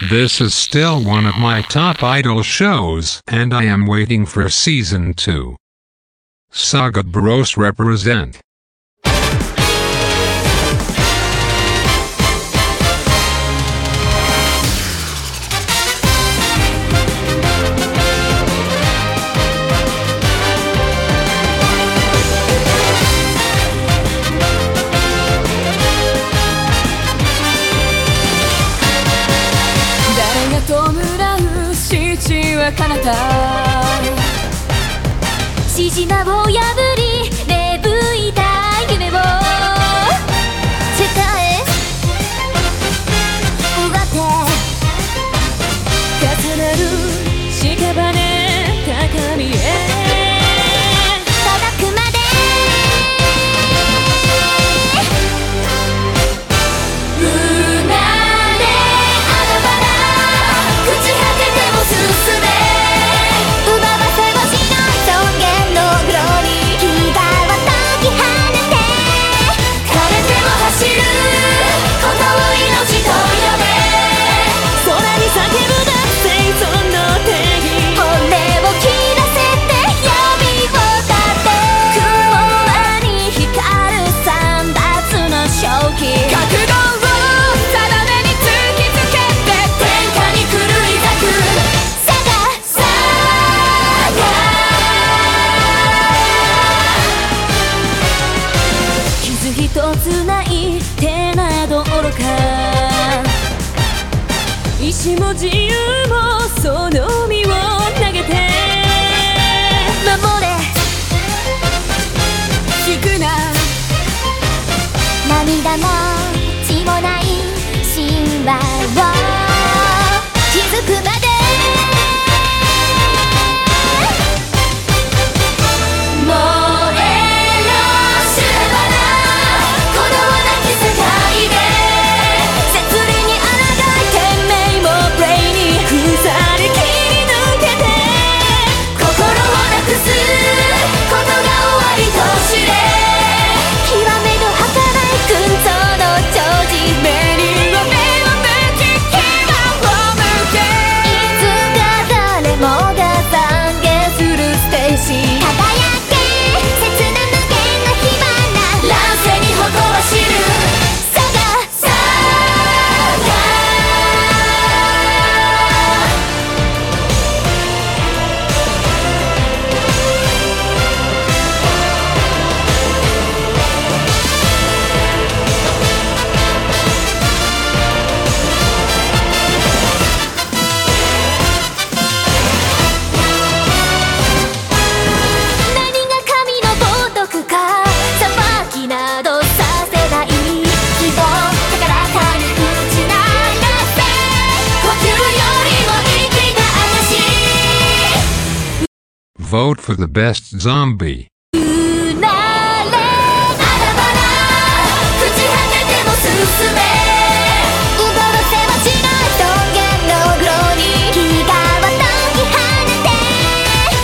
This is still one of my top idol shows, and I am waiting for season 2. Saga Bros represent. 彼方獅子舞を破り芽吹いた夢を世界うがって重なる屍高みへ届くまでうなれあのバラ朽ち果てても進め一つない手など愚か石も自由もその身を投げて守れ引くな涙も血もない神話を気づくまで Vote for the best zombie.